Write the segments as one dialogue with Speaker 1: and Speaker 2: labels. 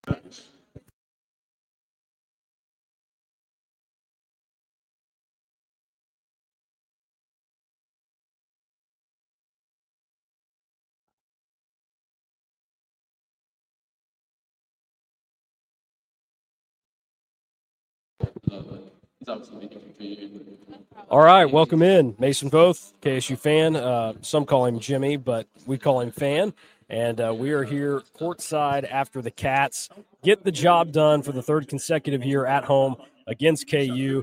Speaker 1: All right, welcome in, Mason Voth, KSU fan. Some call him Jimmy, but we call him Fan. And we are here courtside after the Cats get the job done for the third consecutive year at home against KU.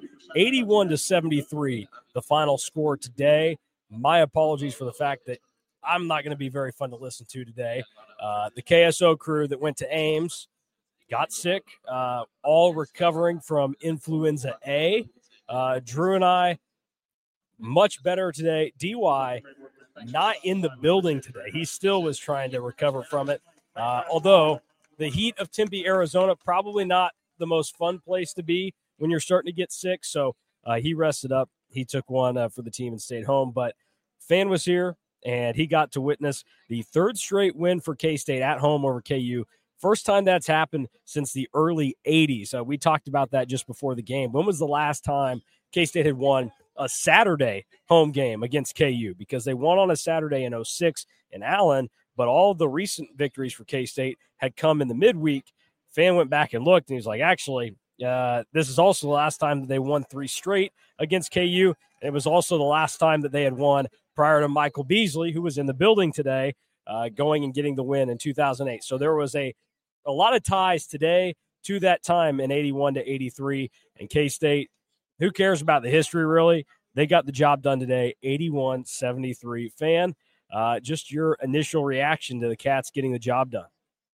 Speaker 1: 81-73, the final score today. My apologies for the fact that I'm not going to be very fun to listen to today. The KSO crew that went to Ames got sick, all recovering from influenza A. Drew and I, much better today. DY, not in the building today. He still was trying to recover from it. Although the heat of Tempe, Arizona, probably not the most fun place to be when you're starting to get sick. So he rested up. He took one for the team and stayed home. But Fan was here, and he got to witness the third straight win for K-State at home over KU. First time that's happened since the early 80s. We talked about that just before the game. When was the last time K-State had won a Saturday home game against KU? Because they won on a Saturday in 06 in Allen, but all of the recent victories for K-State had come in the midweek. Fan went back and looked, and he's like, actually, this is also the last time that they won 3 straight against KU. And it was also the last time that they had won prior to Michael Beasley, who was in the building today, going and getting the win in 2008. So there was a lot of ties today to that time in 81-83. And K-State, who cares about the history, really? They got the job done today, 81-73. Fan, just your initial reaction to the Cats getting the job done.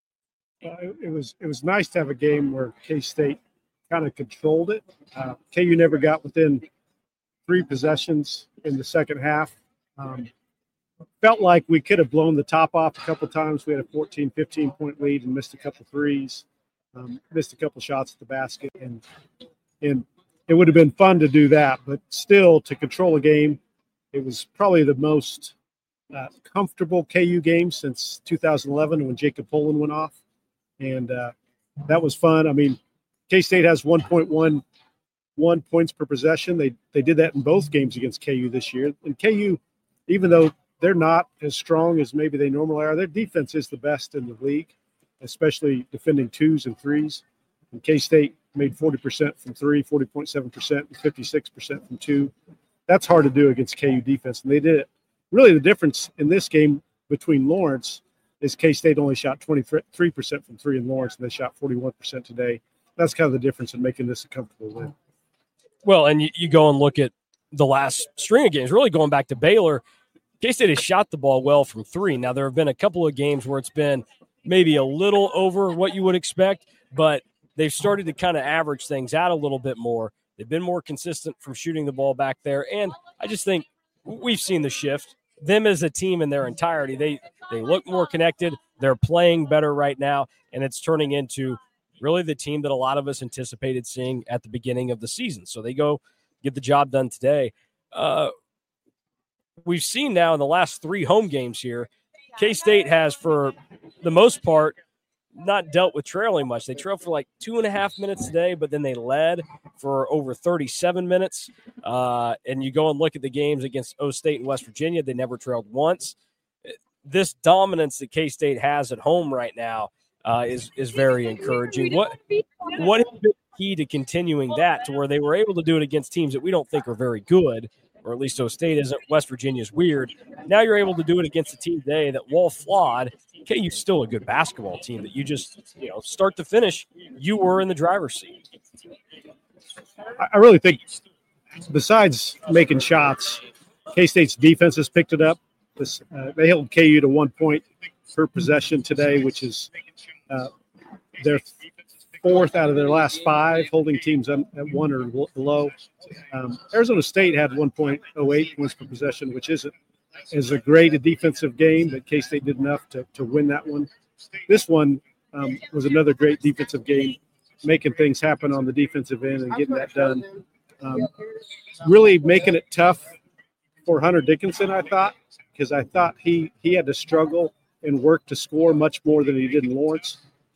Speaker 2: It was nice to have a game where K-State kind of controlled it. KU never got within 3 possessions in the second half. Felt like we could have blown the top off a couple times. We had a 14, 15-point lead and missed a couple threes, missed a couple shots at the basket. And it would have been fun to do that. But still, to control a game, it was probably the most comfortable KU game since 2011 when Jacob Poland went off. And that was fun. I mean, K-State has 1.11 points per possession. They did that in both games against KU this year. And KU, even though they're not as strong as maybe they normally are, their defense is the best in the league, especially defending 2s and 3s. And K-State made 40% from 3, 40.7%, and 56% from 2. That's hard to do against KU defense, and they did it. Really, the difference in this game between Lawrence is K-State only shot 23% from 3 in Lawrence, and they shot 41% today. That's kind of the difference in making this a comfortable win.
Speaker 1: Well, and you go and look at the last string of games, really going back to Baylor. K-State has shot the ball well from 3. Now, there have been a couple of games where it's been maybe a little over what you would expect, but they've started to kind of average things out a little bit more. They've been more consistent from shooting the ball back there, and I just think we've seen the shift. Them as a team in their entirety, they look more connected. They're playing better right now, and it's turning into really the team that a lot of us anticipated seeing at the beginning of the season. So they go get the job done today. We've seen now in the last 3 home games here, K-State has, for the most part, not dealt with trailing much. They trailed for like 2.5 minutes today, but then they led for over 37 minutes. And you go and look at the games against O State and West Virginia, they never trailed once. This dominance that K-State has at home right now is very encouraging. What has been key to continuing that to where they were able to do it against teams that we don't think are very good, or at least O State isn't? West Virginia's weird. Now you're able to do it against a team today that, while flawed, KU's still a good basketball team that you just, start to finish, you were in the driver's seat.
Speaker 2: I really think, besides making shots, K-State's defense has picked it up. They held KU to 1 point per possession today, which is their 4th out of their last 5, holding teams at 1 or below. Arizona State had 1.08 points per possession, which is a great defensive game, but K-State did enough to win that one. This one was another great defensive game, making things happen on the defensive end and getting that done. Really making it tough for Hunter Dickinson, I thought, because I thought he had to struggle and work to score much more than he did in Lawrence.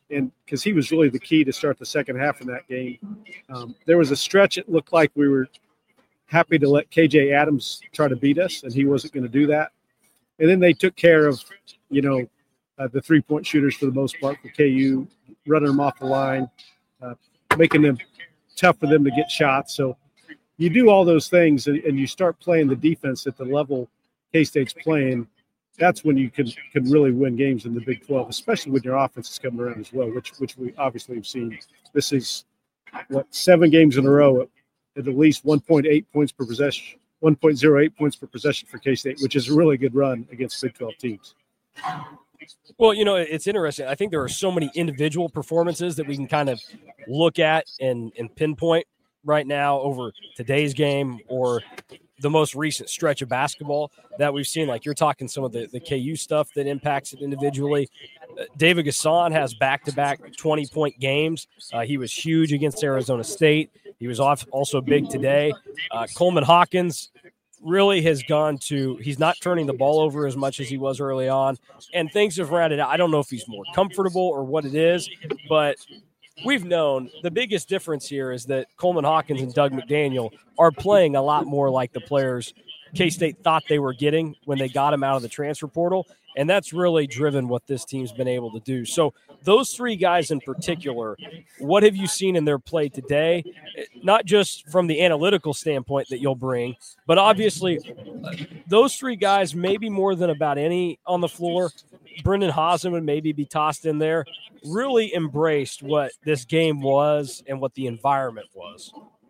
Speaker 2: and because he was really the key to start the second half in that game. There was a stretch it looked like we were happy to let KJ Adams try to beat us, and he wasn't going to do that. And then they took care of, the three-point shooters for the most part for KU, running them off the line, making them tough for them to get shots. So you do all those things and you start playing the defense at the level K-State's playing. That's when you can really win games in the Big 12, especially when your offense is coming around as well, which we obviously have seen. This is, 7 games in a row at least 1.8 points per possession, 1.08 points per possession for K-State, which is a really good run against Big 12 teams.
Speaker 1: Well, it's interesting. I think there are so many individual performances that we can kind of look at and pinpoint right now over today's game or the most recent stretch of basketball that we've seen. Like you're talking some of the KU stuff that impacts it individually. David Gasson has back-to-back 20-point games. He was huge against Arizona State. He was also big today. Coleman Hawkins really has gone to – he's not turning the ball over as much as he was early on, and things have rounded out. I don't know if he's more comfortable or what it is, but we've known the biggest difference here is that Coleman Hawkins and Doug McDaniel are playing a lot more like the players K-State thought they were getting when they got him out of the transfer portal, and that's really driven what this team's been able to do. So those 3 guys in particular, what have you seen in their play today? Not just from the analytical standpoint that you'll bring, but obviously those 3 guys, maybe more than about any on the floor, Brendan Hazen would maybe be tossed in there, really embraced what this game was and what the environment was.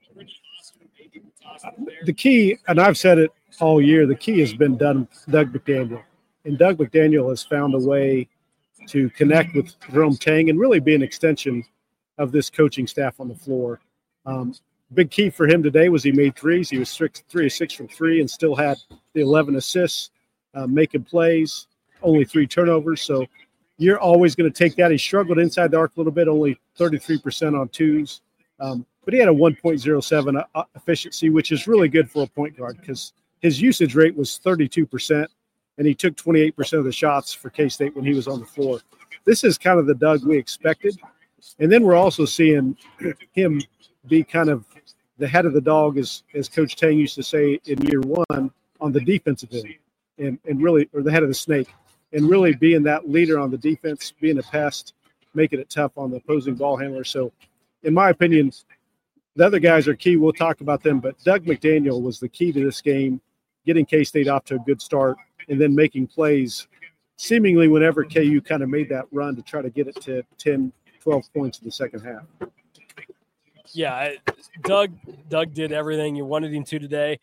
Speaker 2: The key, and I've said it all year, the key has been Doug McDaniel. And Doug McDaniel has found a way to connect with Jerome Tang and really be an extension of this coaching staff on the floor. Big key for him today was he made threes. He was 3 of 6 from 3 and still had the 11 assists, making plays, only 3 turnovers. So you're always going to take that. He struggled inside the arc a little bit, only 33% on twos. But he had a 1.07 efficiency, which is really good for a point guard because his usage rate was 32%, and he took 28% of the shots for K-State when he was on the floor. This is kind of the Doug we expected. And then we're also seeing him be kind of the head of the dog, as Coach Tang used to say in year 1, on the defensive end, and really, or the head of the snake, and really being that leader on the defense, being a pest, making it tough on the opposing ball handler. So, in my opinion, the other guys are key. We'll talk about them, but Doug McDaniel was the key to this game, getting K-State off to a good start, and then making plays seemingly whenever KU kind of made that run to try to get it to 10, 12 points in the second half.
Speaker 1: Yeah, Doug did everything you wanted him to today.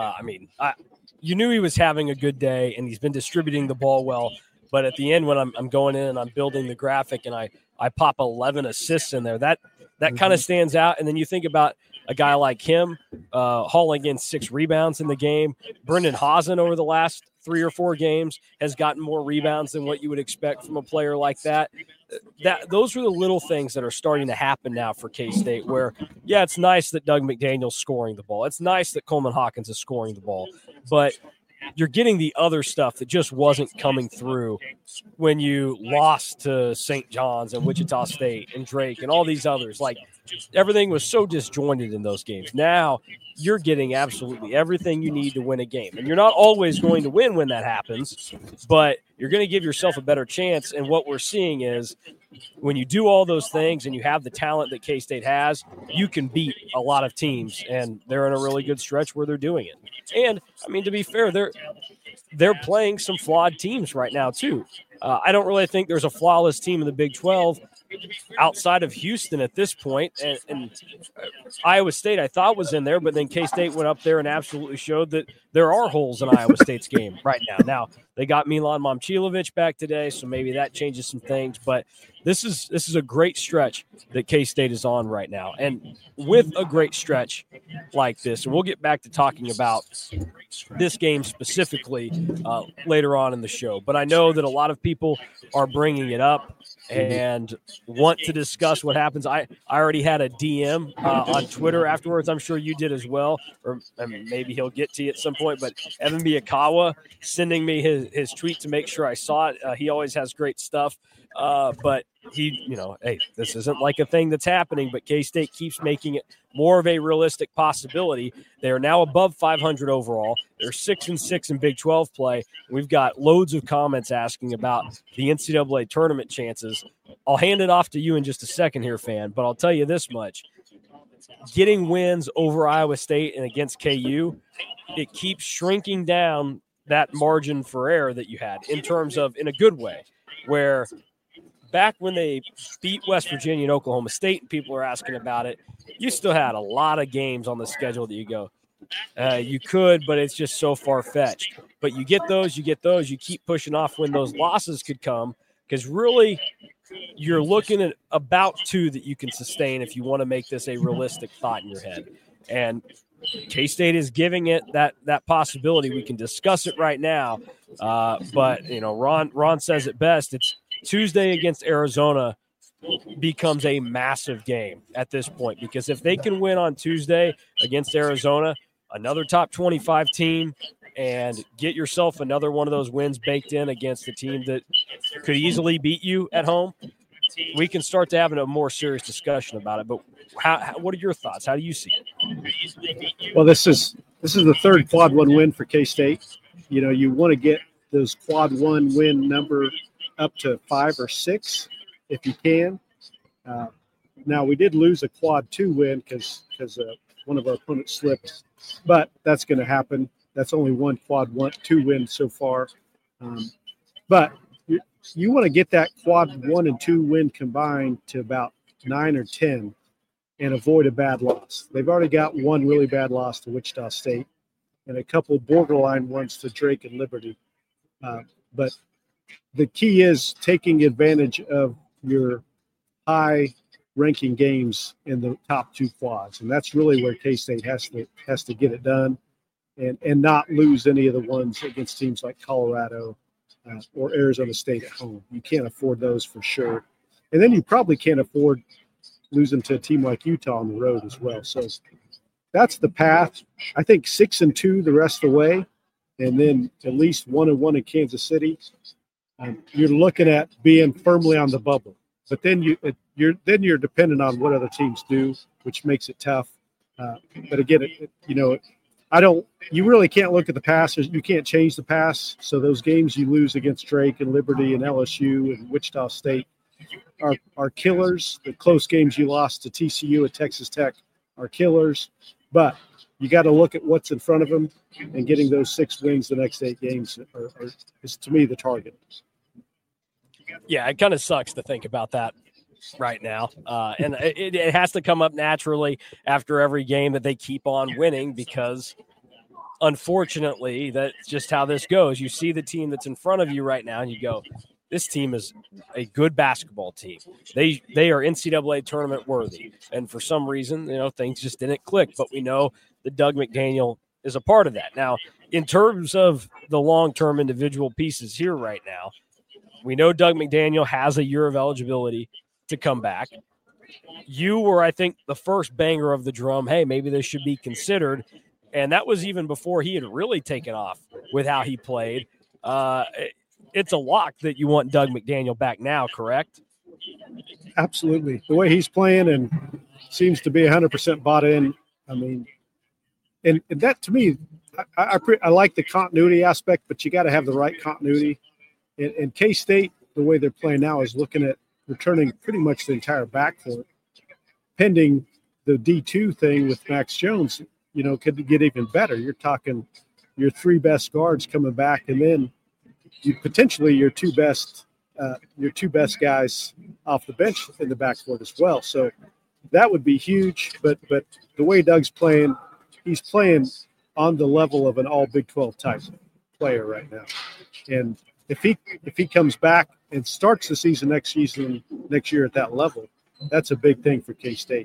Speaker 1: You knew he was having a good day, and he's been distributing the ball well. But at the end, when I'm going in and I'm building the graphic and I pop 11 assists in there, that kind of stands out. And then you think about a guy like him hauling in 6 rebounds in the game. Brendan Hazen over the last 3 or 4 games has gotten more rebounds than what you would expect from a player like that. Those are the little things that are starting to happen now for K-State where, yeah, it's nice that Doug McDaniel's scoring the ball. It's nice that Coleman Hawkins is scoring the ball. But you're getting the other stuff that just wasn't coming through when you lost to St. John's and Wichita State and Drake and all these others. Like, everything was so disjointed in those games. Now you're getting absolutely everything you need to win a game. And you're not always going to win when that happens, but you're going to give yourself a better chance. And what we're seeing is when you do all those things and you have the talent that K-State has, you can beat a lot of teams, and they're in a really good stretch where they're doing it. And, to be fair, they're playing some flawed teams right now too. I don't really think there's a flawless team in the Big 12 outside of Houston at this point. And Iowa State, I thought, was in there, but then K-State went up there and absolutely showed that there are holes in Iowa State's game right now. Now, they got Milan Momcilovic back today, so maybe that changes some things. But this is a great stretch that K-State is on right now. And with a great stretch like this, and we'll get back to talking about this game specifically later on in the show. But I know that a lot of people are bringing it up and want to discuss what happens. I already had a DM on Twitter afterwards. I'm sure you did as well, or maybe he'll get to you at some point. But Evan Miyakawa sending me his tweet to make sure I saw it. He always has great stuff. But hey, this isn't like a thing that's happening, but K-State keeps making it more of a realistic possibility. They are now above 500 overall. They're 6-6 in Big 12 play. We've got loads of comments asking about the NCAA tournament chances. I'll hand it off to you in just a second here, Fan, but I'll tell you this much. Getting wins over Iowa State and against KU, it keeps shrinking down that margin for error that you had in terms of, in a good way, where back when they beat West Virginia and Oklahoma State and people are asking about it, you still had a lot of games on the schedule that you go, you could, but it's just so far-fetched. But you get those, you keep pushing off when those losses could come, because really you're looking at about 2 that you can sustain if you want to make this a realistic thought in your head. And K-State is giving it that possibility. We can discuss it right now, but Ron says it best. It's Tuesday against Arizona becomes a massive game at this point, because if they can win on Tuesday against Arizona, another top 25 team, and get yourself another one of those wins baked in against a team that could easily beat you at home, we can start to have a more serious discussion about it. But what are your thoughts? How do you see it?
Speaker 2: Well, this is the third quad 1 win for K-State. You want to get those quad 1 win number up to 5 or 6 if you can. Now, we did lose a quad 2 win because one of our opponents slipped, but that's going to happen. That's only one quad 2 win so far. But you want to get that quad 1 and 2 win combined to about 9 or 10 and avoid a bad loss. They've already got one really bad loss to Wichita State and a couple borderline ones to Drake and Liberty. But the key is taking advantage of your high-ranking games in the top 2 quads, and that's really where K-State has to get it done, and not lose any of the ones against teams like Colorado or Arizona State at home. You can't afford those for sure, and then you probably can't afford losing to a team like Utah on the road as well. So that's the path. I think 6-2 the rest of the way, and then at least 1-1 in Kansas City. You're looking at being firmly on the bubble, but then you're dependent on what other teams do, which makes it tough. But again, you really can't look at the past. You can't change the past. So those games you lose against Drake and Liberty and LSU and Wichita State are killers. The close games you lost to TCU and Texas Tech are killers, but you got to look at what's in front of them, and getting those 6 wins the next 8 games is to me the target.
Speaker 1: Yeah, it kind of sucks to think about that right now. And it has to come up naturally after every game that they keep on winning, because unfortunately that's just how this goes. You see the team that's in front of you right now and you go, this team is a good basketball team. They are NCAA tournament worthy. And for some reason, things just didn't click. But we know that Doug McDaniel is a part of that. Now, in terms of the long-term individual pieces here right now, we know Doug McDaniel has a year of eligibility to come back. You were, I think, the first banger of the drum. Hey, maybe this should be considered. And that was even before he had really taken off with how he played. It's a lock that you want Doug McDaniel back now, correct?
Speaker 2: Absolutely. The way he's playing and seems to be 100% bought in. I mean, and that to me, I like the continuity aspect, but you got to have the right continuity. And K-State, the way they're playing now, is looking at returning pretty much the entire backcourt, pending the D2 thing with Max Jones. Could get even better. You're talking your 3 best guards coming back, and then you potentially your two best guys off the bench in the backcourt as well. So that would be huge. But the way Doug's playing, he's playing on the level of an all Big 12 type player right now. And if he comes back and starts the season next year at that level, that's a big thing for K-State.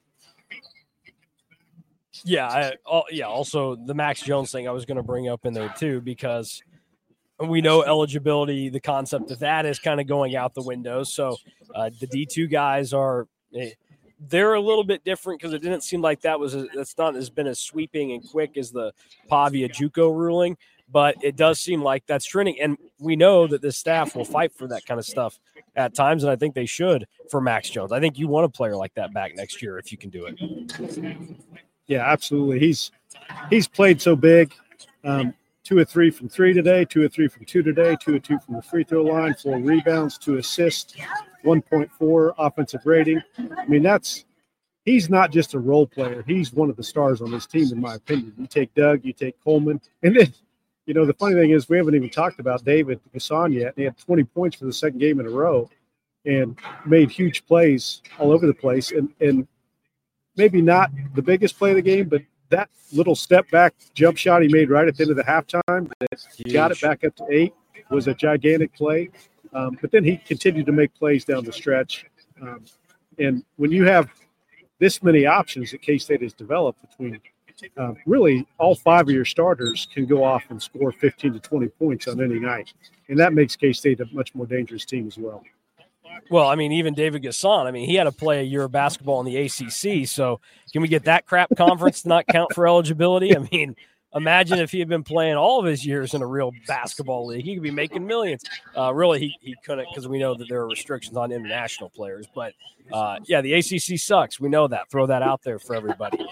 Speaker 1: Yeah, also the Max Jones thing I was going to bring up in there too, because we know eligibility, the concept of that is kind of going out the window. So the D2 guys they're a little bit different, because it didn't seem like that's not has been as sweeping and quick as the Pavia JUCO ruling. but it does seem like that's trending. And we know that this staff will fight for that kind of stuff at times, and I think they should for Max Jones. I think you want a player like that back next year if you can do it.
Speaker 2: Yeah, absolutely. He's played so big. 2 of 3 from 3 today, 2 of 3 from 2 today, 2 of 2 from the free throw line, 4 rebounds, 2 assists, 1.4 offensive rating. I mean, he's not just a role player. He's one of the stars on this team, in my opinion. You take Doug, you take Coleman, and then, the funny thing is we haven't even talked about David Gasson yet. He had 20 points for the second game in a row and made huge plays all over the place. And maybe not the biggest play of the game, but that little step back jump shot he made right at the end of the halftime that got it back up to 8 was a gigantic play. But then he continued to make plays down the stretch. And when you have this many options that K-State has developed between really all 5 of your starters can go off and score 15 to 20 points on any night. And that makes K-State a much more dangerous team as well.
Speaker 1: Well, I mean, even David Gasson, he had to play a year of basketball in the ACC. So can we get that crap conference to not count for eligibility? Imagine if he had been playing all of his years in a real basketball league. He could be making millions. Really, he couldn't, because we know that there are restrictions on international players. But, the ACC sucks. We know that. Throw that out there for everybody.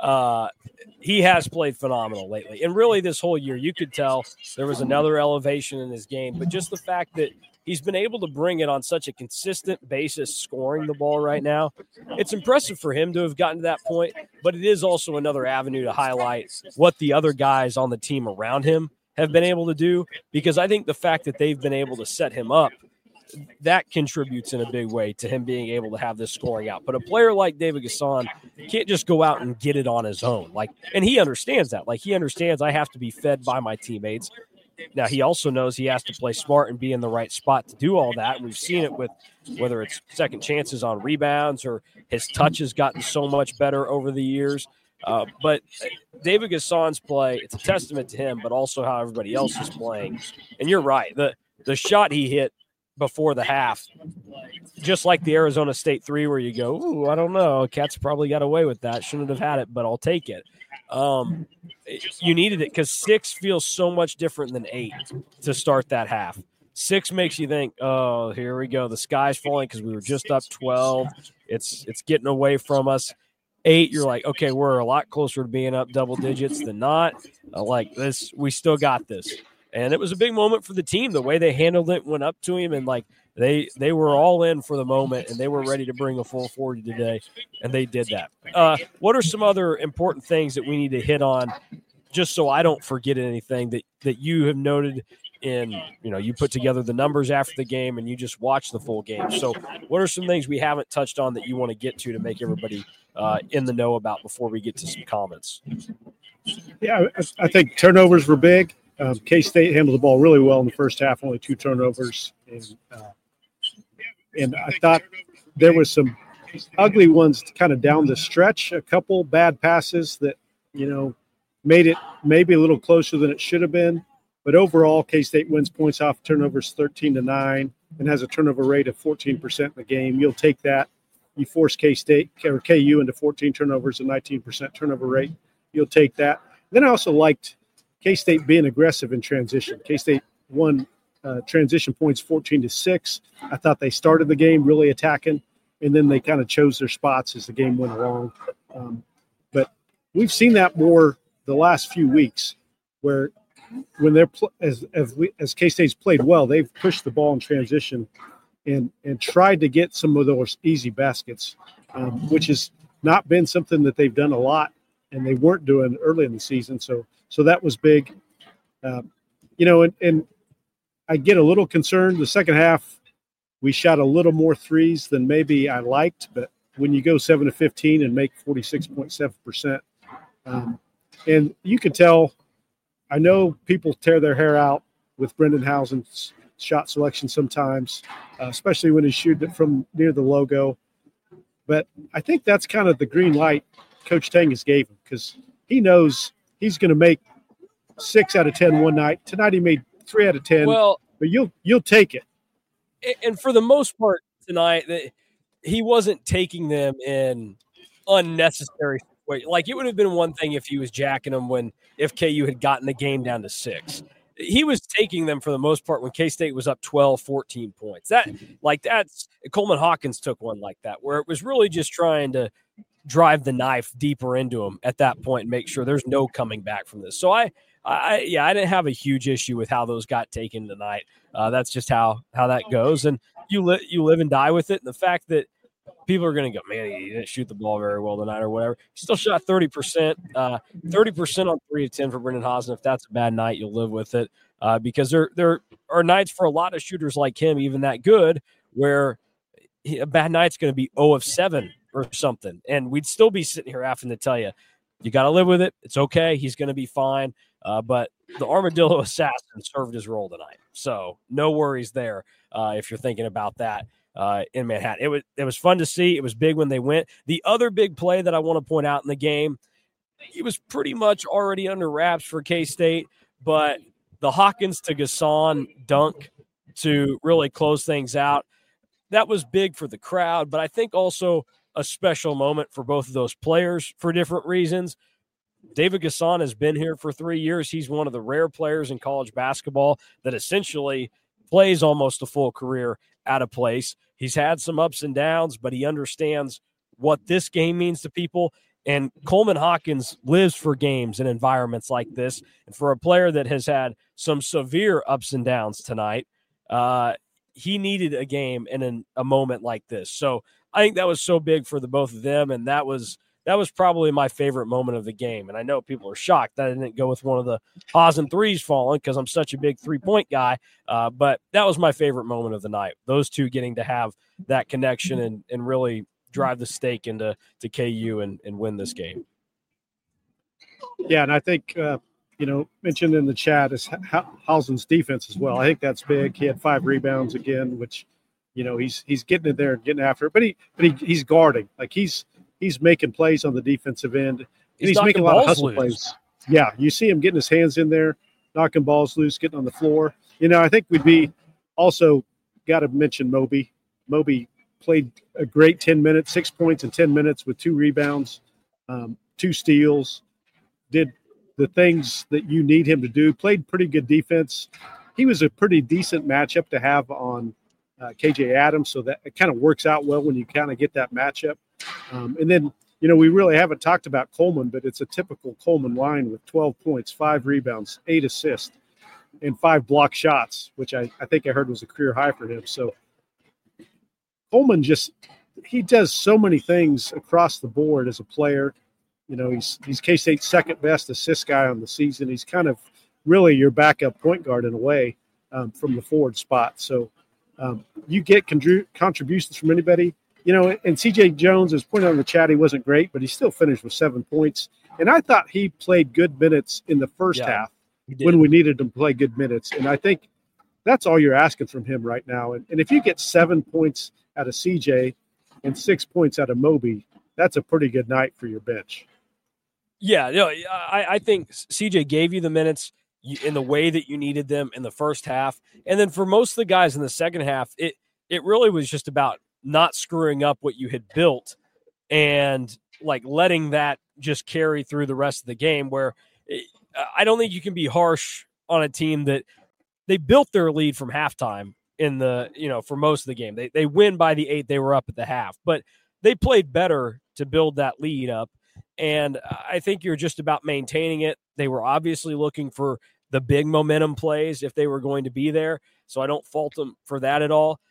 Speaker 1: He has played phenomenal lately. And really this whole year, you could tell there was another elevation in his game. But just the fact that he's been able to bring it on such a consistent basis, scoring the ball right now. It's impressive for him to have gotten to that point, but it is also another avenue to highlight what the other guys on the team around him have been able to do, because I think the fact that they've been able to set him up, that contributes in a big way to him being able to have this scoring out. But a player like David Gasson can't just go out and get it on his own. And he understands that. He understands I have to be fed by my teammates. Now, he also knows he has to play smart and be in the right spot to do all that. And we've seen it with whether it's second chances on rebounds or his touch has gotten so much better over the years. But David Gasson's play, it's a testament to him, but also how everybody else is playing. And you're right. The shot he hit before the half, just like the Arizona State 3 where you go, ooh, I don't know. Cats probably got away with that. Shouldn't have had it, but I'll take it. You needed it because 6 feels so much different than 8 to start that half. 6 makes you think, oh, here we go. The sky's falling because we were just up 12. It's getting away from us. 8, you're like, okay, we're a lot closer to being up double digits than not. Like this, we still got this. And it was a big moment for the team. The way they handled it, went up to him, and they were all in for the moment, and they were ready to bring a full 40 today, and they did that. What are some other important things that we need to hit on, just so I don't forget anything that you have noted in, you put together the numbers after the game and you just watch the full game. So what are some things we haven't touched on that you want to get to make everybody in the know about before we get to some comments?
Speaker 2: Yeah, I think turnovers were big. K-State handled the ball really well in the first half, only 2 turnovers. And I thought there was some ugly ones kind of down the stretch, a couple bad passes that, made it maybe a little closer than it should have been. But overall, K-State wins points off turnovers 13-9 and has a turnover rate of 14% in the game. You'll take that. You force K-State or KU into 14 turnovers and 19% turnover rate. You'll take that. Then I also liked K-State being aggressive in transition. K-State won transition points 14-6. I thought they started the game really attacking, and then they kind of chose their spots as the game went along. But we've seen that more the last few weeks, where when they're as K-State's played well, they've pushed the ball in transition and tried to get some of those easy baskets, which has not been something that they've done a lot, and they weren't doing early in the season. So that was big. And I get a little concerned. The second half, we shot a little more threes than maybe I liked, but when you go 7 of 15 and make 46.7%, and you can tell, I know people tear their hair out with Brendan Housen's shot selection sometimes, especially when he's shooting it from near the logo. But I think that's kind of the green light Coach Tangus gave him, because he knows he's going to make 6 out of 10 one night. Tonight he made 3 out of 10.
Speaker 1: Well,
Speaker 2: but you'll take it.
Speaker 1: And for the most part tonight, he wasn't taking them in unnecessary Wait, like it would have been one thing if he was jacking them if KU had gotten the game down to 6. He was taking them for the most part when K-State was up 12, 14 points. That's Coleman Hawkins took one like that, where it was really just trying to drive the knife deeper into him at that point and make sure there's no coming back from this. So I didn't have a huge issue with how those got taken tonight. That's just how that goes, and you live and die with it. And the fact that people are going to go, man, he didn't shoot the ball very well tonight or whatever. He still shot 30%, 30% on 3 of 10 for Brendan Hasen. If that's a bad night, you'll live with it because there are nights for a lot of shooters like him, even that good, where a bad night's going to be 0 of 7 or something. And we'd still be sitting here having to tell you, you got to live with it. It's okay. He's going to be fine. But the Armadillo Assassin served his role tonight. So no worries there if you're thinking about that. In Manhattan. It was fun to see. It was big when they went. The other big play that I want to point out in the game, it was pretty much already under wraps for K-State, but the Hawkins to Gasson dunk to really close things out, that was big for the crowd, but I think also a special moment for both of those players for different reasons. David Gasson has been here for 3 years. He's one of the rare players in college basketball that essentially plays almost a full career out of place. He's had some ups and downs, but he understands what this game means to people. And Coleman Hawkins lives for games and environments like this. And for a player that has had some severe ups and downs tonight, he needed a game and a moment like this. So I think that was so big for the both of them, and that was probably my favorite moment of the game. And I know people are shocked that I didn't go with one of the Hasen threes falling because I'm such a big three-point guy. But that was my favorite moment of the night. Those two getting to have that connection and really drive the stake into KU and win this game.
Speaker 2: Yeah, and I think, mentioned in the chat is Hasen's defense as well. I think that's big. He had 5 rebounds again, which, he's getting in there and getting after it. But he's guarding. Like he's making plays on the defensive end. And he's making a lot of hustle plays. Yeah, you see him getting his hands in there, knocking balls loose, getting on the floor. I think we'd be also got to mention Moby. Moby played a great 10 minutes, 6 points in 10 minutes with 2 rebounds, 2 steals, did the things that you need him to do, played pretty good defense. He was a pretty decent matchup to have on KJ Adams, so that it kind of works out well when you kind of get that matchup. And then, we really haven't talked about Coleman, but it's a typical Coleman line with 12 points, 5 rebounds, 8 assists, and 5 block shots, which I think I heard was a career high for him. So Coleman he does so many things across the board as a player. He's K-State's second best assist guy on the season. He's kind of really your backup point guard in a way from the forward spot. So you get contributions from anybody. And C.J. Jones, as pointed out in the chat, he wasn't great, but he still finished with 7 points. And I thought he played good minutes in the first half when we needed him to play good minutes. And I think that's all you're asking from him right now. And if you get 7 points out of C.J. and 6 points out of Moby, that's a pretty good night for your bench.
Speaker 1: Yeah, I think C.J. gave you the minutes in the way that you needed them in the first half. And then for most of the guys in the second half, it really was just about not screwing up what you had built and like letting that just carry through the rest of the game, where I don't think you can be harsh on a team that they built their lead from halftime for most of the game. They win by the 8 they were up at the half, but they played better to build that lead up. And I think you're just about maintaining it. They were obviously looking for the big momentum plays if they were going to be there. So I don't fault them for that at all.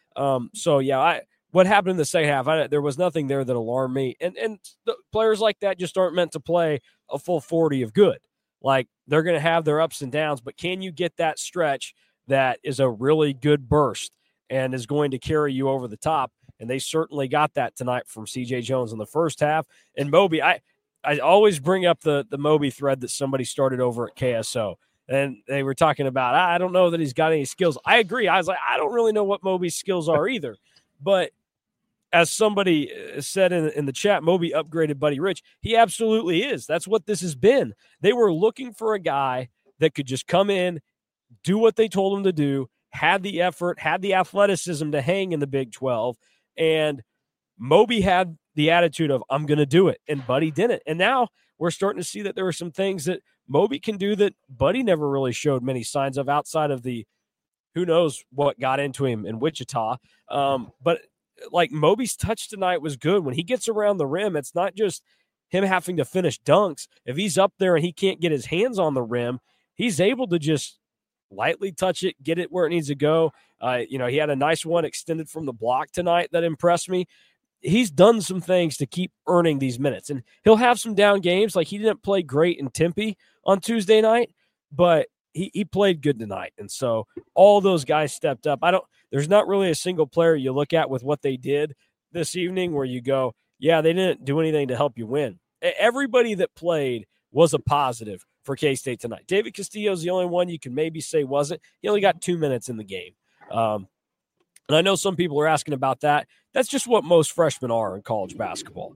Speaker 1: What happened in the second half, there was nothing there that alarmed me. And the players like that just aren't meant to play a full 40 of good. Like, they're going to have their ups and downs, but can you get that stretch that is a really good burst and is going to carry you over the top? And they certainly got that tonight from C.J. Jones in the first half. And Moby, I always bring up the Moby thread that somebody started over at KSO. And they were talking about, I don't know that he's got any skills. I agree. I was like, I don't really know what Moby's skills are either. But as somebody said in the chat, Moby upgraded Buddy Rich. He absolutely is. That's what this has been. They were looking for a guy that could just come in, do what they told him to do, had the effort, had the athleticism to hang in the Big 12. And Moby had the attitude of, I'm going to do it. And Buddy didn't. And now we're starting to see that there are some things that Moby can do that Buddy never really showed many signs of outside of the who knows what got into him in Wichita. But like Moby's touch tonight was good. When he gets around the rim, it's not just him having to finish dunks. If he's up there and he can't get his hands on the rim, he's able to just lightly touch it, get it where it needs to go. He had a nice one extended from the block tonight that impressed me. He's done some things to keep earning these minutes, and he'll have some down games. Like he didn't play great in Tempe on Tuesday night, but he played good tonight. And so all those guys stepped up. There's not really a single player you look at with what they did this evening where you go, yeah, they didn't do anything to help you win. Everybody that played was a positive for K-State tonight. David Castillo is the only one you can maybe say wasn't. He only got 2 minutes in the game. And I know some people are asking about that. That's just what most freshmen are in college basketball.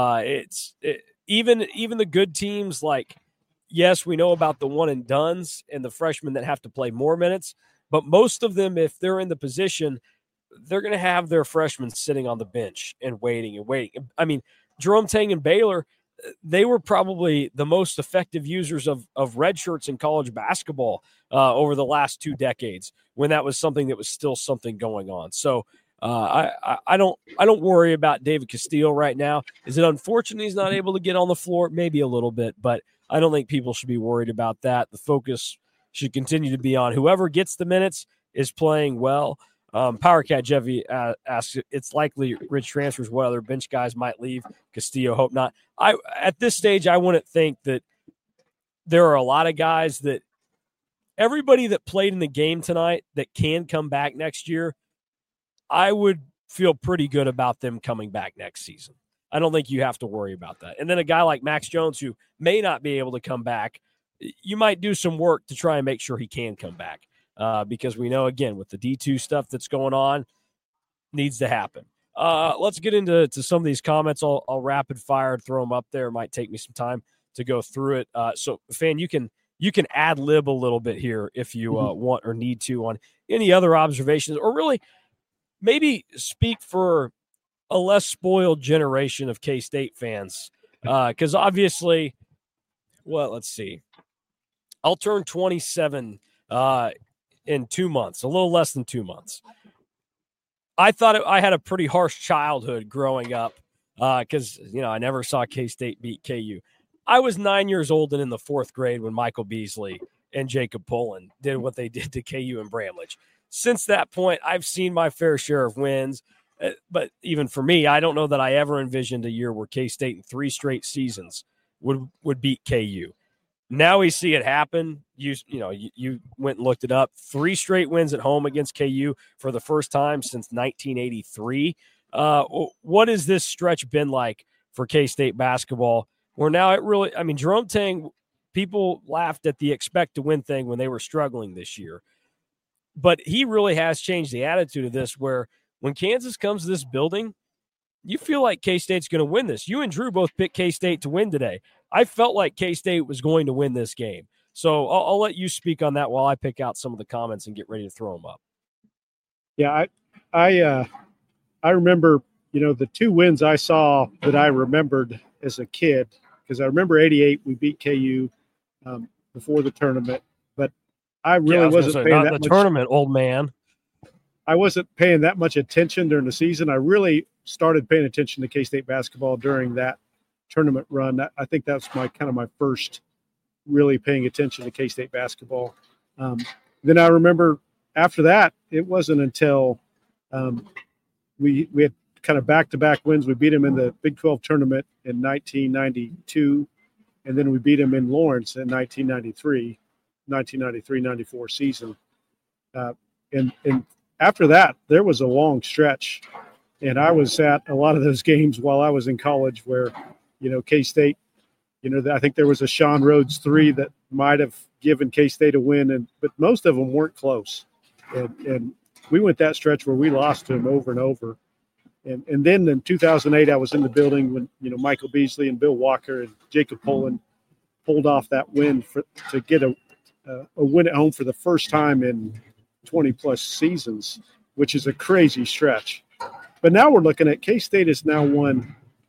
Speaker 1: Even the good teams, like, yes, we know about the one and dones and the freshmen that have to play more minutes, but most of them, if they're in the position, they're going to have their freshmen sitting on the bench and waiting. I mean, Jerome Tang and Baylor, they were probably the most effective users of red shirts in college basketball over the last 2 decades when that was something that was still something going on. So I don't worry about David Castillo right now. Is it unfortunate he's not able to get on the floor? Maybe a little bit, but I don't think people should be worried about that. The focus should continue to be on whoever gets the minutes is playing well. Power Cat Jeffy asks, it's likely Rich transfers. What other bench guys might leave? Castillo, hope not. At this stage, I wouldn't think that there are a lot of guys that everybody that played in the game tonight that can come back next year, I would feel pretty good about them coming back next season. I don't think you have to worry about that. And then a guy like Max Jones, who may not be able to come back, you might do some work to try and make sure he can come back because we know, again, with the D2 stuff that's going on, needs to happen. Let's get into some of these comments. I'll rapid fire and throw them up there. It might take me some time to go through it. So, Fan, you can ad lib a little bit here if you want or need to on any other observations, or really maybe speak for a less spoiled generation of K-State fans. Because obviously, let's see. I'll turn 27 in 2 months, a little less than 2 months. I thought I had a pretty harsh childhood growing up because, I never saw K-State beat KU. I was 9 years old and in the 4th grade when Michael Beasley and Jacob Pullen did what they did to KU and Bramlage. Since that point, I've seen my fair share of wins. But even for me, I don't know that I ever envisioned a year where K-State in 3 straight seasons would beat KU. Now we see it happen. You went and looked it up. 3 straight wins at home against KU for the first time since 1983. What has this stretch been like for K-State basketball? Where now Jerome Tang, people laughed at the expect to win thing when they were struggling this year. But he really has changed the attitude of this where when Kansas comes to this building, you feel like K-State's going to win this. You and Drew both picked K-State to win today. I felt like K-State was going to win this game. So I'll let you speak on that while I pick out some of the comments and get ready to throw them up.
Speaker 2: Yeah, I remember, the 2 wins I saw that I remembered as a kid, because I remember 88, we beat KU before the tournament. But I really wasn't paying that much
Speaker 1: tournament, old man.
Speaker 2: I wasn't paying that much attention during the season. I really started paying attention to K-State basketball during that tournament run. I think that's my first really paying attention to K-State basketball. Then I remember after that, it wasn't until we had kind of back-to-back wins. We beat them in the Big 12 tournament in 1992, and then we beat them in Lawrence in 1993-94 season. And after that, there was a long stretch, and I was at a lot of those games while I was in college where, K-State, I think there was a Sean Rhodes 3 that might have given K-State a win, but most of them weren't close. And we went that stretch where we lost to them over and over. And then in 2008, I was in the building when, Michael Beasley and Bill Walker and Jacob Pullen pulled off that win to get a win at home for the first time in 20-plus seasons, which is a crazy stretch. But now we're looking at K-State has now won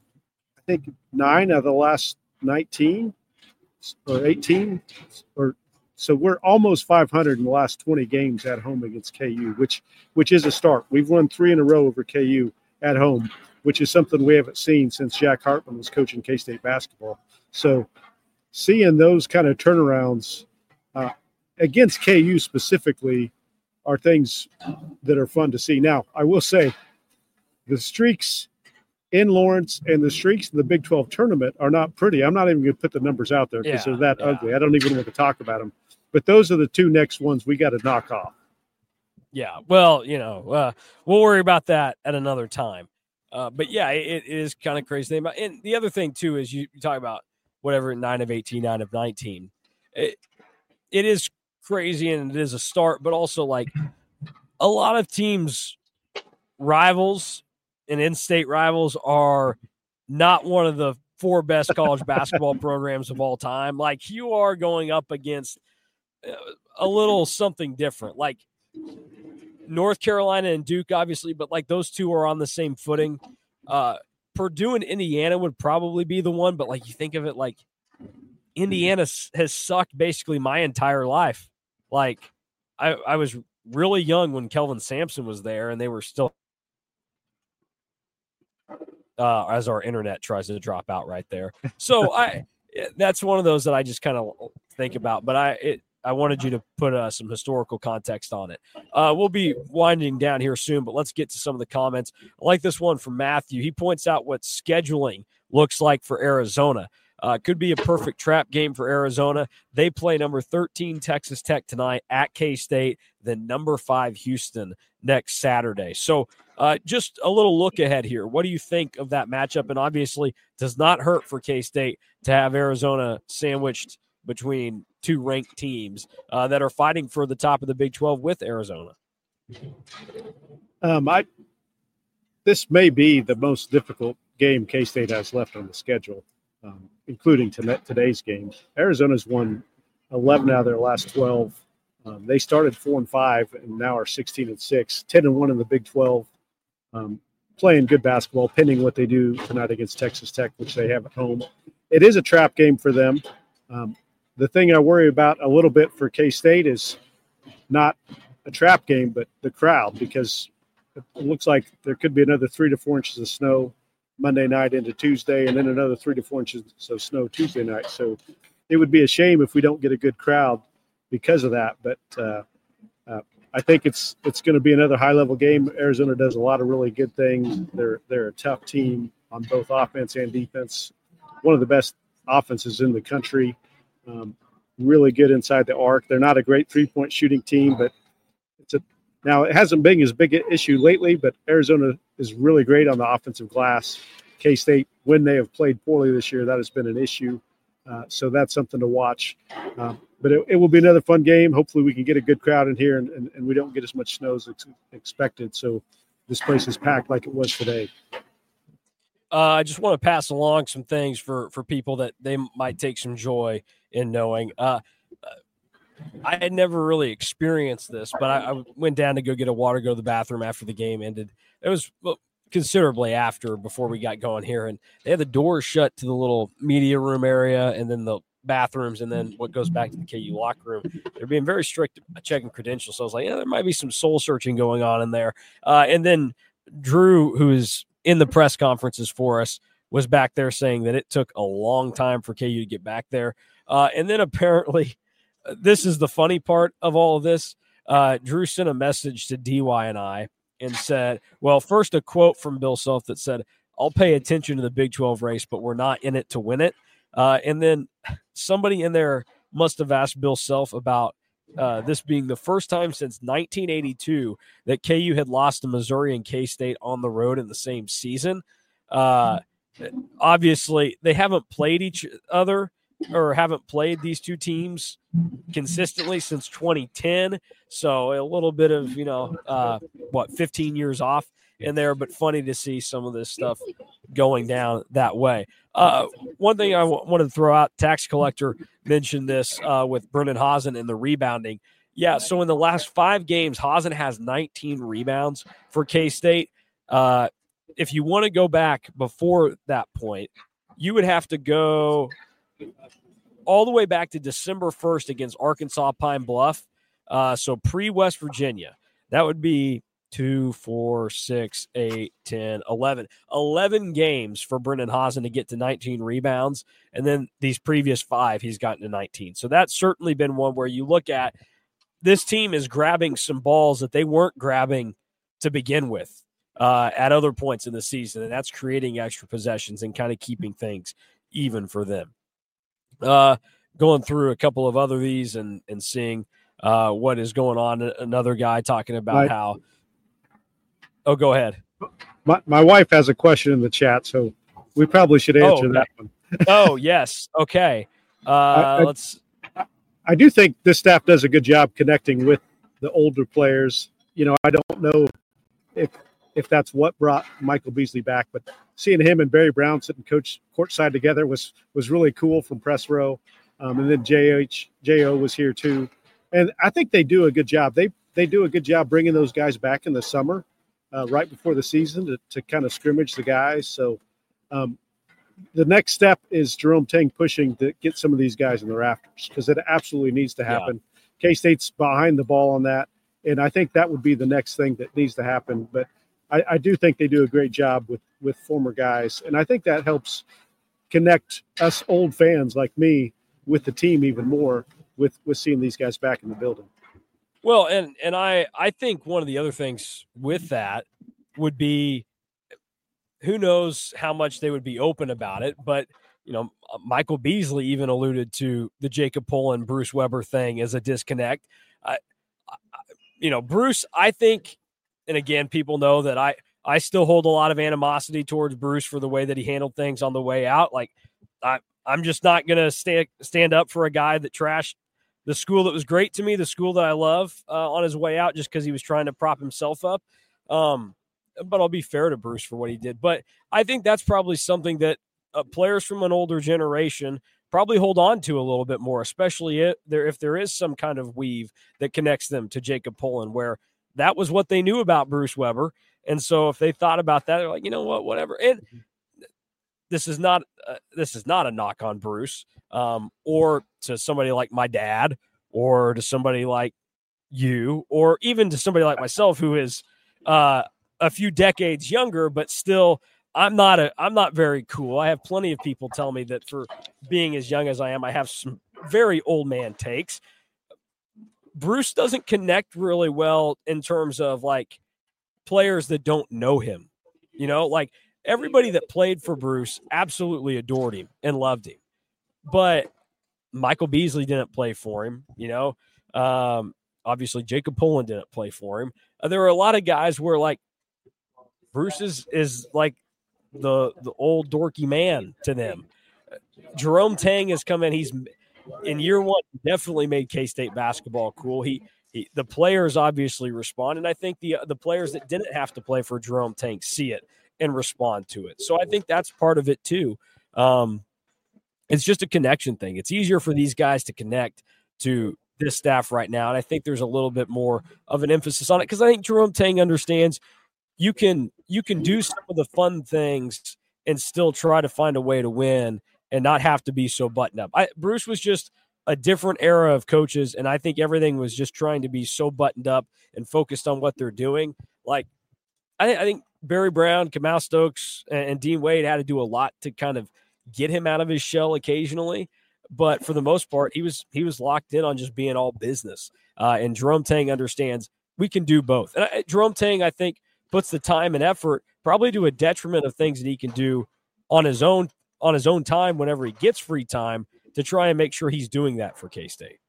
Speaker 2: think 9 out of the last 19 or 18, so we're almost 500 in the last 20 games at home against KU, which is a start. We've won 3 in a row over KU at home, which is something we haven't seen since Jack Hartman was coaching K-State basketball. So seeing those kind of turnarounds against KU specifically are things that are fun to see. Now, I will say the streaks in Lawrence and the streaks in the Big 12 tournament are not pretty. I'm not even going to put the numbers out there because they're that ugly. I don't even want to talk about them. But those are the 2 next ones we got to knock off.
Speaker 1: Yeah, well, we'll worry about that at another time. But, yeah, it is kind of crazy. And the other thing, too, is you talk about whatever, 9 of 18, 9 of 19. It is crazy, and it is a start, but also, like, a lot of teams' rivals and in-state rivals are not one of the 4 best college basketball programs of all time. Like, you are going up against a little something different. Like, North Carolina and Duke, obviously, but, like, those 2 are on the same footing. Purdue and Indiana would probably be the one, but, like, you think of it like Indiana has sucked basically my entire life. Like, I was really young when Kelvin Sampson was there, and they were still as our internet tries to drop out right there. So that's one of those that I just kind of think about, but I wanted you to put some historical context on it. We'll be winding down here soon, but let's get to some of the comments. I like this one from Matthew. He points out what scheduling looks like for Arizona. Could be a perfect trap game for Arizona. They play number 13 Texas Tech tonight at K-State, then number 5 Houston next Saturday. So just a little look ahead here. What do you think of that matchup? And obviously does not hurt for K-State to have Arizona sandwiched between 2 ranked teams that are fighting for the top of the Big 12 with Arizona.
Speaker 2: This may be the most difficult game K-State has left on the schedule, including today's game. Arizona's won 11 out of their last 12. They started 4-5 and now are 16-6, 10-1 in the Big 12. Playing good basketball, pending what they do tonight against Texas Tech, which they have at home. It is a trap game for them. The thing I worry about a little bit for K-State is not a trap game, but the crowd, because it looks like there could be another 3 to 4 inches of snow Monday night into Tuesday, and then another 3 to 4 inches of snow Tuesday night. So it would be a shame if we don't get a good crowd because of that. But I think it's going to be another high-level game. Arizona does a lot of really good things. They're a tough team on both offense and defense. One of the best offenses in the country. Really good inside the arc. They're not a great three-point shooting team, but now it hasn't been as big an issue lately, but Arizona is really great on the offensive glass. K-State, when they have played poorly this year, that has been an issue. So that's something to watch. But it will be another fun game. Hopefully we can get a good crowd in here and we don't get as much snow as expected. So this place is packed like it was today.
Speaker 1: I just want to pass along some things for people that they might take some joy in knowing. I had never really experienced this, but I went down to go get a water, go to the bathroom after the game ended. It was considerably before we got going here, and they had the doors shut to the little media room area and then the bathrooms and then what goes back to the KU locker room. They're being very strict checking credentials. So I was like, yeah, there might be some soul searching going on in there. And then Drew, who is in the press conferences for us, was back there saying that it took a long time for KU to get back there. And then apparently this is the funny part of all of this. Drew sent a message to DY and I and said, well, first a quote from Bill Self that said, I'll pay attention to the Big 12 race, but we're not in it to win it. And then somebody in there must have asked Bill Self about this being the first time since 1982 that KU had lost to Missouri and K-State on the road in the same season. Obviously, they haven't played each other or haven't played these two teams consistently since 2010. So a little bit of, 15 years off in there, but funny to see some of this stuff going down that way. One thing I wanted to throw out, Tax Collector mentioned this with Brennan Hazen and the rebounding. Yeah, so in the last 5 games, Hazen has 19 rebounds for K-State. If you want to go back before that point, you would have to go all the way back to December 1st against Arkansas Pine Bluff. So pre-West Virginia. That would be 2, 4, 6, 8, 10, 11. 11 games for Brendan Hazen to get to 19 rebounds. And then these previous 5, he's gotten to 19. So that's certainly been one where you look at this team is grabbing some balls that they weren't grabbing to begin with at other points in the season. And that's creating extra possessions and kind of keeping things even for them. Going through a couple of other these and seeing what is going on. Another guy talking about how – oh, go ahead.
Speaker 2: My wife has a question in the chat, so we probably should answer that one.
Speaker 1: Oh, yes. Okay.
Speaker 2: I do think this staff does a good job connecting with the older players. You know, I don't know if that's what brought Michael Beasley back, but seeing him and Barry Brown sitting courtside together was really cool from press row. And then J.O. was here too. And I think they do a good job. They do a good job bringing those guys back in the summer, right before the season to kind of scrimmage the guys. So the next step is Jerome Tang pushing to get some of these guys in the rafters because it absolutely needs to happen. Yeah. K-State's behind the ball on that, and I think that would be the next thing that needs to happen. But I do think they do a great job with former guys, and I think that helps connect us old fans like me with the team even more with seeing these guys back in the building.
Speaker 1: Well, and I think one of the other things with that would be who knows how much they would be open about it, but you know, Michael Beasley even alluded to the Jacob Pullen, Bruce Weber thing as a disconnect. Bruce, I think, and again, people know that I still hold a lot of animosity towards Bruce for the way that he handled things on the way out. Like I'm just not going to stand up for a guy that trashed the school that was great to me, the school that I love on his way out just because he was trying to prop himself up. But I'll be fair to Bruce for what he did. But I think that's probably something that players from an older generation probably hold on to a little bit more, especially if there is some kind of weave that connects them to Jacob Pullen, where that was what they knew about Bruce Weber. And so if they thought about that, they're like, you know what, whatever. And this is not a knock on Bruce or to somebody like my dad or to somebody like you or even to somebody like myself who is a few decades younger, but still I'm not very cool. I have plenty of people tell me that for being as young as I am, I have some very old man takes. Bruce doesn't connect really well in terms of like players that don't know him. You know, like everybody that played for Bruce absolutely adored him and loved him. But Michael Beasley didn't play for him, you know. Obviously Jacob Pullen didn't play for him. There were a lot of guys where like Bruce is like the old dorky man to them. Jerome Tang has come in. He's in year one, definitely made K-State basketball cool. The players obviously respond, and I think the players that didn't have to play for Jerome Tang see it and respond to it. So I think that's part of it too. It's just a connection thing. It's easier for these guys to connect to this staff right now, and I think there's a little bit more of an emphasis on it because I think Jerome Tang understands you can do some of the fun things and still try to find a way to win and not have to be so buttoned up. Bruce was just a different era of coaches, and I think everything was just trying to be so buttoned up and focused on what they're doing. Like, I think Barry Brown, Kamau Stokes, and Dean Wade had to do a lot to kind of get him out of his shell occasionally. But for the most part, he was locked in on just being all business. And Jerome Tang understands we can do both. And Jerome Tang, I think, puts the time and effort probably to a detriment of things that he can do on his own time whenever he gets free time to try and make sure he's doing that for K-State.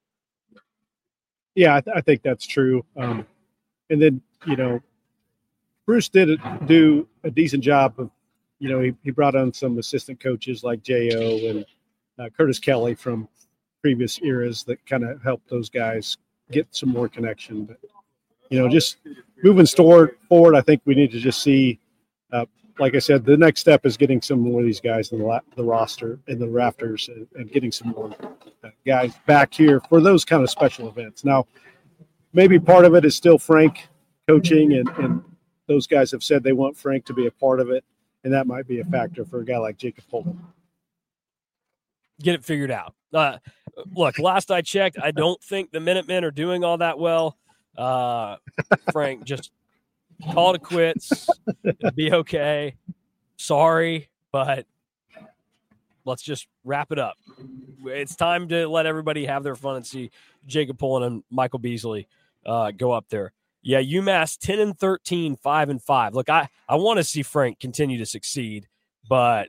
Speaker 2: Yeah, I think that's true. And then, you know, Bruce did do a decent job of, you know, he brought on some assistant coaches like J.O. and Curtis Kelly from previous eras that kind of helped those guys get some more connection. But, you know, just moving forward, I think we need to just see, like I said, the next step is getting some more of these guys in the roster, in the rafters, and getting some more guys back here for those kind of special events. Now, maybe part of it is still Frank coaching, and those guys have said they want Frank to be a part of it, and that might be a factor for a guy like Jacob Pullen.
Speaker 1: get it figured out. Look, last I checked, I don't think the Minutemen are doing all that well. Frank, just call it quits. It'll be okay. Sorry, but let's just wrap it up. It's time to let everybody have their fun and see Jacob Pullen and Michael Beasley go up there. Yeah, UMass 10-13, 5-5. Look, I want to see Frank continue to succeed, but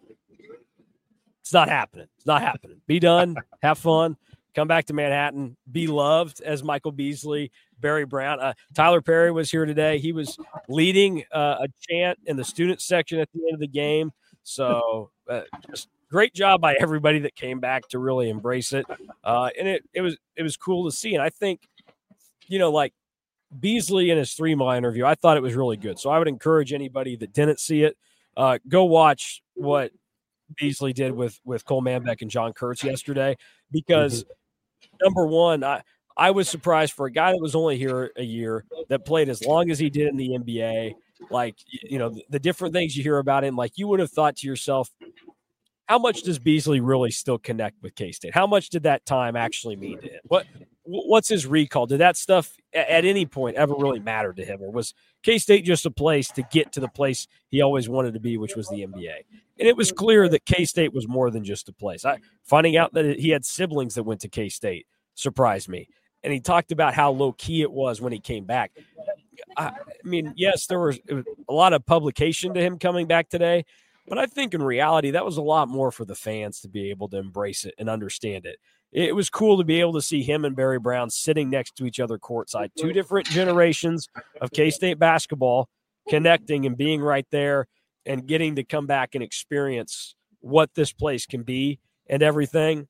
Speaker 1: it's not happening. It's not happening. Be done. Have fun. Come back to Manhattan. Be loved as Michael Beasley, Barry Brown. Tyler Perry was here today. He was leading a chant in the student section at the end of the game. So just great job by everybody that came back to really embrace it. And it was cool to see. And I think, like Beasley in his 3 Mile interview, I thought it was really good. So I would encourage anybody that didn't see it, go watch what Beasley did with Cole Manbeck and John Kurtz yesterday, because number one, I was surprised for a guy that was only here a year, that played as long as he did in the NBA. Like, the different things you hear about him, like you would have thought to yourself, how much does Beasley really still connect with K-State? How much did that time actually mean to him? What's his recall? Did that stuff at any point ever really matter to him? Or was K-State just a place to get to the place he always wanted to be, which was the NBA? And it was clear that K-State was more than just a place. Finding out that he had siblings that went to K-State surprised me. And he talked about how low-key it was when he came back. I mean, yes, there was a lot of publication to him coming back today, but I think in reality that was a lot more for the fans to be able to embrace it and understand it. It was cool to be able to see him and Barry Brown sitting next to each other courtside, 2 different generations of K-State basketball connecting and being right there and getting to come back and experience what this place can be and everything.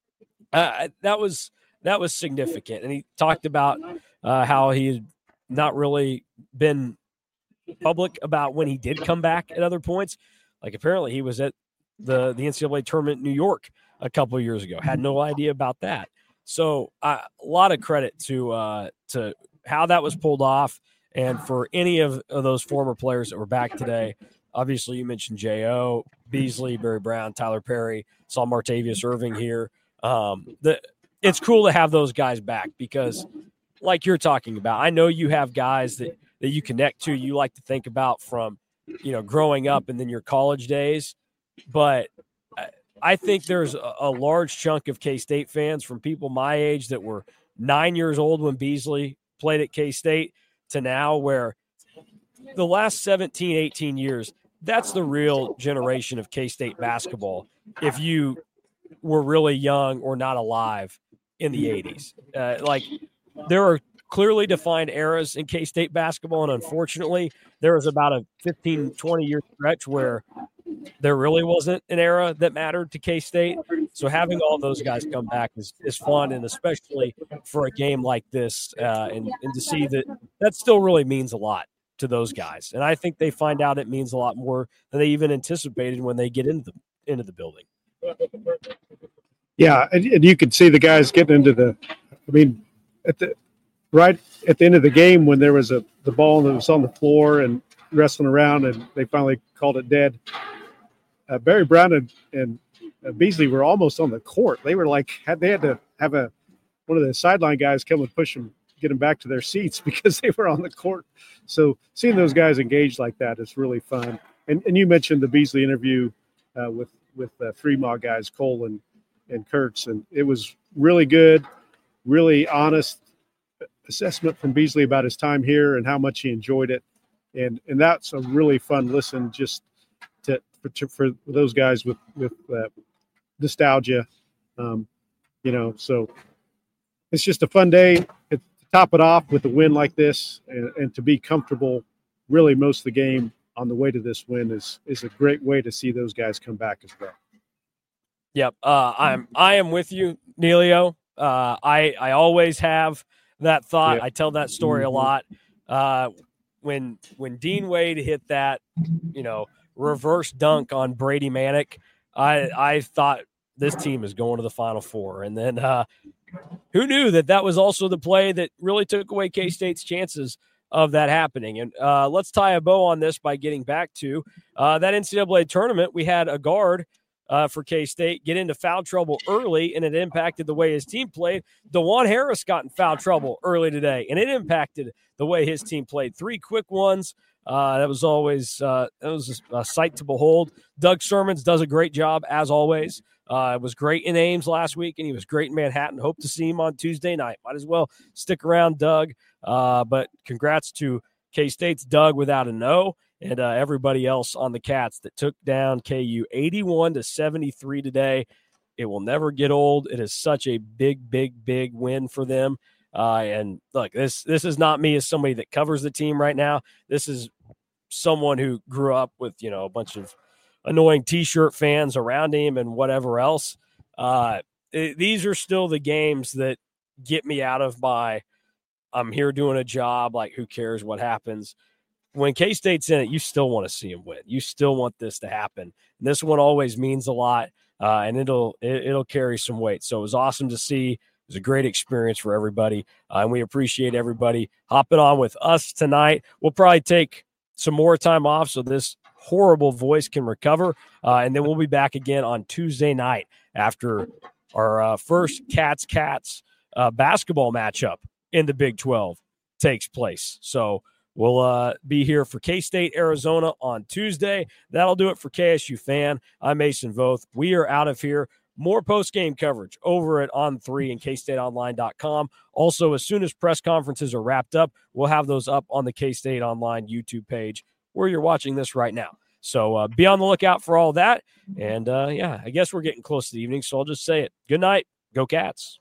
Speaker 1: That was significant. And he talked about how he had not really been public about when he did come back at other points. Like apparently he was at the NCAA tournament in New York a couple of years ago. Had no idea about that. So a lot of credit to how that was pulled off, and for any of those former players that were back today. Obviously, you mentioned J.O., Beasley, Barry Brown, Tyler Perry, saw Martavius Irving here. It's cool to have those guys back because, like you're talking about, I know you have guys that you connect to, you like to think about from, growing up and then your college days. But I think there's a large chunk of K-State fans from people my age that were 9 years old when Beasley played at K-State to now, where the last 17, 18 years, that's the real generation of K-State basketball. If you were really young or not alive in the 80s, there are clearly defined eras in K-State basketball. And unfortunately, there was about a 15, 20-year stretch where there really wasn't an era that mattered to K-State. So having all those guys come back is fun, and especially for a game like this, and to see that still really means a lot to those guys. And I think they find out it means a lot more than they even anticipated when they get into the building.
Speaker 2: Yeah, and you could see the guys getting into right at the end of the game when there was the ball that was on the floor and wrestling around, and they finally called it dead. Barry Brown and Beasley were almost on the court. They were they had to have one of the sideline guys come and push them, get them back to their seats because they were on the court. So seeing those guys engaged like that is really fun. And you mentioned the Beasley interview with 3 Mile guys, Cole and Kurtz, and it was really good, really honest assessment from Beasley about his time here and how much he enjoyed it. And that's a really fun listen just for those guys with nostalgia, so it's just a fun day to top it off with a win like this, and to be comfortable really most of the game on the way to this win is a great way to see those guys come back as well.
Speaker 1: Yep. I am with you, Neilio. I always have that thought. Yep. I tell that story a lot. When Dean Wade hit that, reverse dunk on Brady Manick, I thought this team is going to the Final Four. And then who knew that was also the play that really took away K-State's chances of that happening. And let's tie a bow on this by getting back to that NCAA tournament. We had a guard for K-State get into foul trouble early, and it impacted the way his team played. DeJuan Harris got in foul trouble early today, and it impacted the way his team played. 3 quick ones. That was always a sight to behold. Doug Sermons does a great job, as always. Was great in Ames last week, and he was great in Manhattan. Hope to see him on Tuesday night. Might as well stick around, Doug. But congrats to K-State's Doug without an O, and everybody else on the Cats that took down KU 81-73 today. It will never get old. It is such a big, big, big win for them. And look, this is not me as somebody that covers the team right now. This is someone who grew up with, a bunch of annoying T-shirt fans around him and whatever else. These are still the games that get me out of my, I'm here doing a job, like who cares what happens. When K-State's in it, you still want to see them win. You still want this to happen. And this one always means a lot, and it'll carry some weight. So it was awesome to see. It was a great experience for everybody, and we appreciate everybody hopping on with us tonight. We'll probably take some more time off so this horrible voice can recover, and then we'll be back again on Tuesday night after our first Cats basketball matchup in the Big 12 takes place. So we'll be here for K-State, Arizona on Tuesday. That'll do it for KSU Fan. I'm Mason Voth. We are out of here. More post-game coverage over at On3 and KStateOnline.com. Also, as soon as press conferences are wrapped up, we'll have those up on the K-State Online YouTube page where you're watching this right now. So be on the lookout for all that. And, I guess we're getting close to the evening, so I'll just say it. Good night. Go Cats.